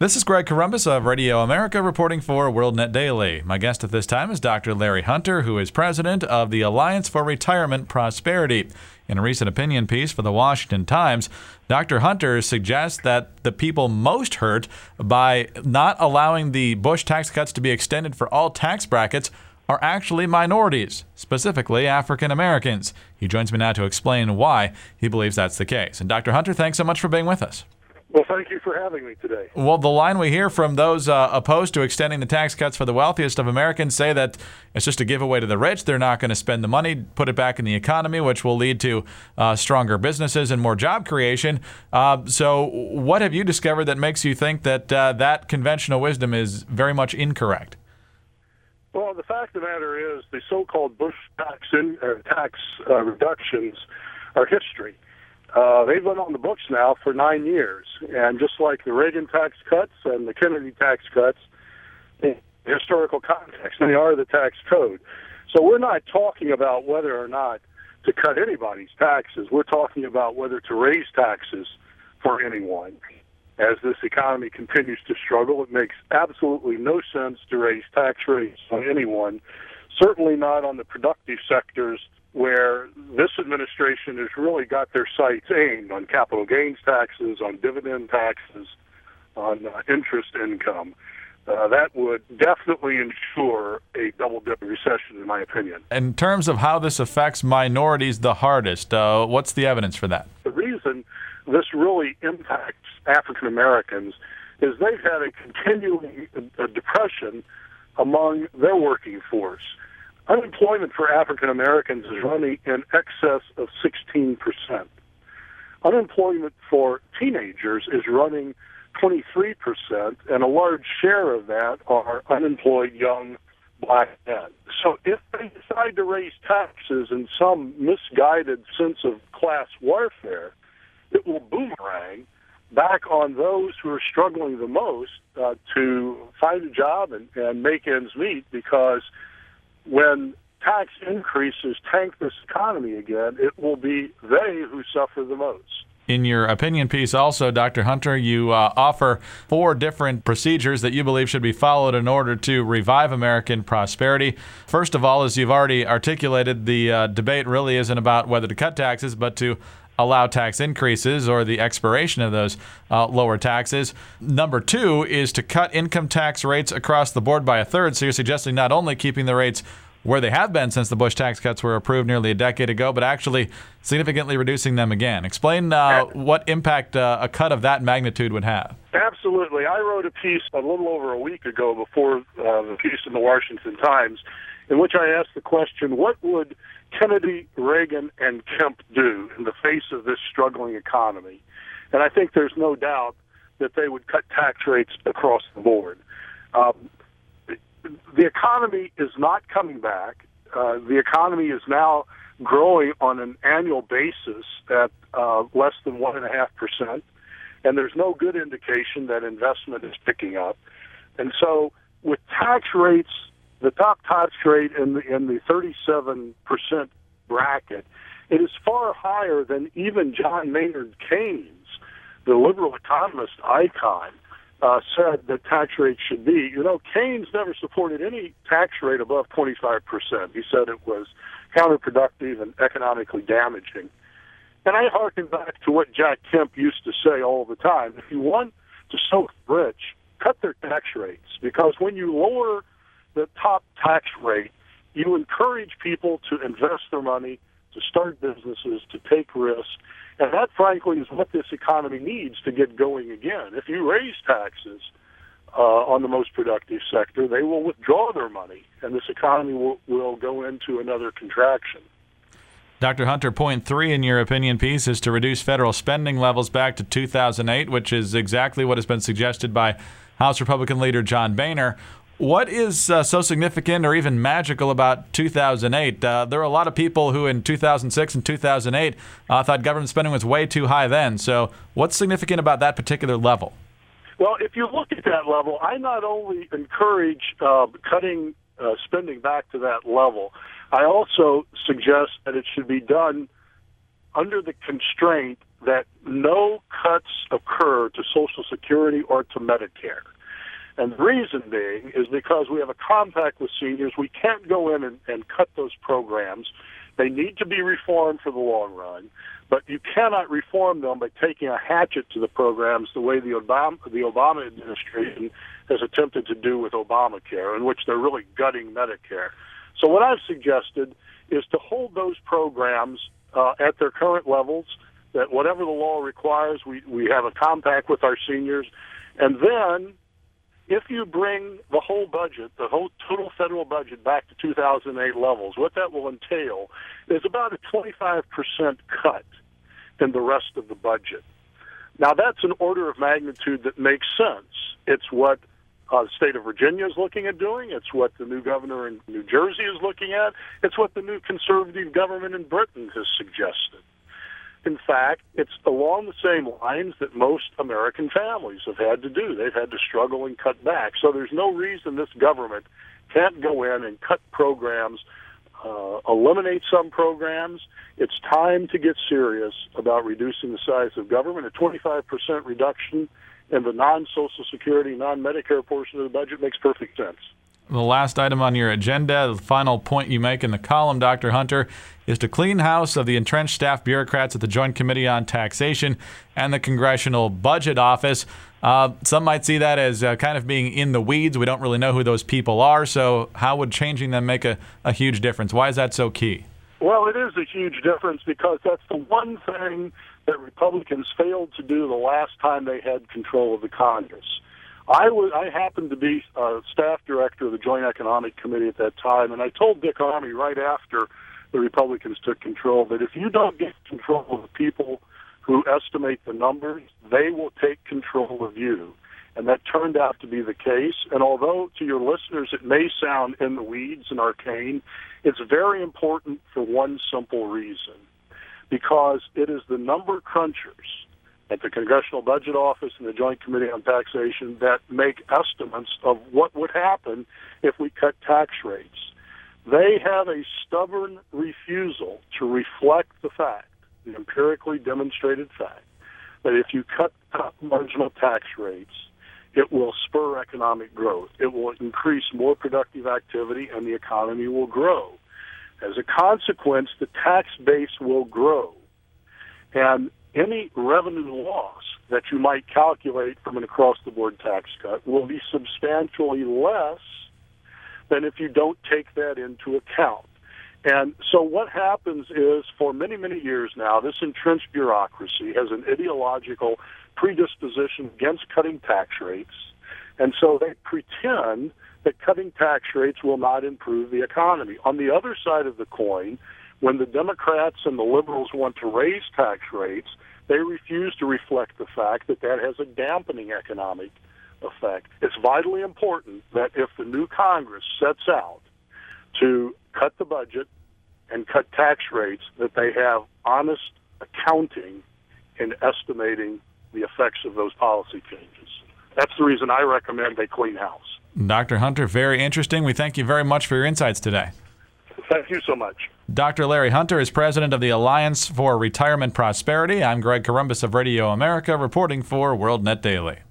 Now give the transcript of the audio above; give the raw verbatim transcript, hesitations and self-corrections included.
This is Greg Corombos of Radio America reporting for WorldNet Daily. My guest at this time is Doctor Larry Hunter, who is president of the Alliance for Retirement Prosperity. In a recent opinion piece for the Washington Times, Doctor Hunter suggests that the people most hurt by not allowing the Bush tax cuts to be extended for all tax brackets are actually minorities, specifically African Americans. He joins me now to explain why he believes that's the case. And Doctor Hunter, thanks so much for being with us. Well, thank you for having me today. Well, the line we hear from those uh, opposed to extending the tax cuts for the wealthiest of Americans say that it's just a giveaway to the rich. They're not going to spend the money, put it back in the economy, which will lead to uh, stronger businesses and more job creation. Uh, so what have you discovered that makes you think that uh, that conventional wisdom is very much incorrect? Well, the fact of the matter is the so-called Bush tax, in, uh, tax uh, reductions are history. Uh, they've been on the books now for nine years, and just like the Reagan tax cuts and the Kennedy tax cuts, in historical context, they are the tax code. So we're not talking about whether or not to cut anybody's taxes. We're talking about whether to raise taxes for anyone. As this economy continues to struggle, it makes absolutely no sense to raise tax rates on anyone, certainly not on the productive sectors where this administration has really got their sights aimed on capital gains taxes, on dividend taxes, on uh, interest income. Uh, that would definitely ensure a double-dip recession, in my opinion. In terms of how this affects minorities the hardest, uh, what's the evidence for that? The reason this really impacts African Americans is they've had a continuing uh, depression among their working force. Unemployment for African Americans is running in excess of sixteen percent. Unemployment for teenagers is running twenty-three percent, and a large share of that are unemployed young black men. So if they decide to raise taxes in some misguided sense of class warfare, it will boomerang back on those who are struggling the most uh, to find a job and, and make ends meet, because when tax increases tank this economy again, it will be they who suffer the most. In your opinion piece also, Doctor Hunter, you uh, offer four different procedures that you believe should be followed in order to revive American prosperity. First of all, as you've already articulated, the uh, debate really isn't about whether to cut taxes, but to allow tax increases or the expiration of those uh, lower taxes. Number two is to cut income tax rates across the board by a third. So you're suggesting not only keeping the rates where they have been since the Bush tax cuts were approved nearly a decade ago, but actually significantly reducing them again. Explain uh, what impact uh, a cut of that magnitude would have. Absolutely. I wrote a piece a little over a week ago before uh, the piece in the Washington Times in which I asked the question, what would Kennedy, Reagan, and Kemp do in the face of this struggling economy? And I think there's no doubt that they would cut tax rates across the board. Um, the economy is not coming back. Uh, the economy is now growing on an annual basis at uh, less than one and a half percent, and there's no good indication that investment is picking up. And so, with tax rates, the top tax rate in the in the thirty-seven percent bracket, it is far higher than even John Maynard Keynes, the liberal economist icon, uh, said that tax rates should be. You know, Keynes never supported any tax rate above twenty-five percent. He said it was counterproductive and economically damaging. And I harken back to what Jack Kemp used to say all the time. If you want to soak the rich, cut their tax rates, because when you lower the top tax rate, you encourage people to invest their money, to start businesses, to take risks, and that, frankly, is what this economy needs to get going again. If you raise taxes uh, on the most productive sector, they will withdraw their money, and this economy will, will go into another contraction. Doctor Hunter, point three in your opinion piece is to reduce federal spending levels back to two thousand eight, which is exactly what has been suggested by House Republican leader John Boehner. What is uh, so significant or even magical about two thousand eight? Uh, there are a lot of people who in two thousand six and two thousand eight uh, thought government spending was way too high then. So what's significant about that particular level? Well, if you look at that level, I not only encourage uh, cutting uh, spending back to that level, I also suggest that it should be done under the constraint that no cuts occur to Social Security or to Medicare. And the reason being is because we have a compact with seniors. We can't go in and, and cut those programs. They need to be reformed for the long run, but you cannot reform them by taking a hatchet to the programs the way the Obama, the Obama administration has attempted to do with Obamacare, in which they're really gutting Medicare. So what I've suggested is to hold those programs uh, at their current levels, that whatever the law requires, we, we have a compact with our seniors, and then if you bring the whole budget, the whole total federal budget back to two thousand eight levels, what that will entail is about a twenty-five percent cut in the rest of the budget. Now, that's an order of magnitude that makes sense. It's what uh, the state of Virginia is looking at doing. It's what the new governor in New Jersey is looking at. It's what the new conservative government in Britain has suggested. In fact, it's along the same lines that most American families have had to do. They've had to struggle and cut back. So there's no reason this government can't go in and cut programs, uh, eliminate some programs. It's time to get serious about reducing the size of government. A twenty-five percent reduction in the non-Social Security, non-Medicare portion of the budget makes perfect sense. The last item on your agenda, the final point you make in the column, Doctor Hunter, is to clean house of the entrenched staff bureaucrats at the Joint Committee on Taxation and the Congressional Budget Office. Uh, some might see that as uh, kind of being in the weeds. We don't really know who those people are, so how would changing them make a, a huge difference? Why is that so key? Well, it is a huge difference because that's the one thing that Republicans failed to do the last time they had control of the Congress. I was I happened to be uh, staff director of the Joint Economic Committee at that time, and I told Dick Armey right after the Republicans took control that if you don't get control of the people who estimate the numbers, they will take control of you. And that turned out to be the case. And although to your listeners it may sound in the weeds and arcane, it's very important for one simple reason, because it is the number crunchers at the Congressional Budget Office and the Joint Committee on Taxation that make estimates of what would happen if we cut tax rates. They have a stubborn refusal to reflect the fact, the empirically demonstrated fact, that if you cut top marginal tax rates, it will spur economic growth. It will increase more productive activity, and the economy will grow. As a consequence, the tax base will grow. And any revenue loss that you might calculate from an across-the-board tax cut will be substantially less than if you don't take that into account. And so what happens is, for many, many years now, this entrenched bureaucracy has an ideological predisposition against cutting tax rates, and so they pretend that cutting tax rates will not improve the economy. On the other side of the coin, when the Democrats and the liberals want to raise tax rates, they refuse to reflect the fact that that has a dampening economic effect. It's vitally important that if the new Congress sets out to cut the budget and cut tax rates, that they have honest accounting in estimating the effects of those policy changes. That's the reason I recommend they clean house. Doctor Hunter, very interesting. We thank you very much for your insights today. Thank you so much. Doctor Larry Hunter is president of the Alliance for Retirement Prosperity. I'm Greg Corombos of Radio America, reporting for WorldNet Daily.